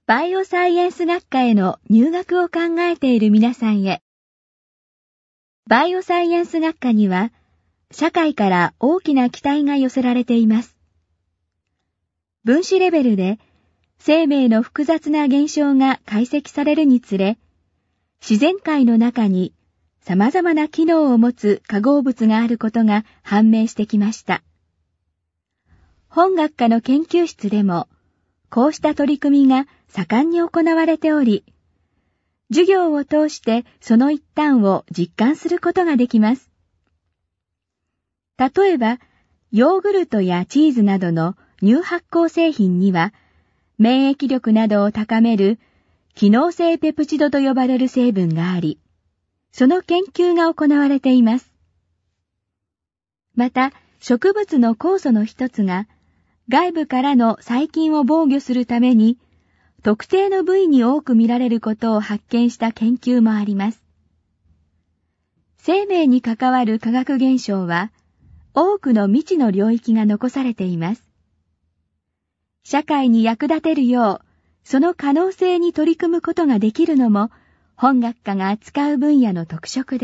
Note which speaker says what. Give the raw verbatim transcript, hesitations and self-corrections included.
Speaker 1: バイオサイエンス学科への入学を考えている皆さんへ。バイオサイエンス学科には、社会から大きな期待が寄せられています。分子レベルで生命の複雑な現象が解析されるにつれ、自然界の中に様々な機能を持つ化合物があることが判明してきました。本学科の研究室でも、こうした取り組みが盛んに行われており、授業を通してその一端を実感することができます。例えば、ヨーグルトやチーズなどの乳発酵製品には、免疫力などを高める機能性ペプチドと呼ばれる成分があり、その研究が行われています。また、植物の酵素の一つが、外部からの細菌を防御するために、特定の部位に多く見られることを発見した研究もあります。生命に関わる化学現象は、多くの未知の領域が残されています。社会に役立てるよう、その可能性に取り組むことができるのも、本学科が扱う分野の特色です。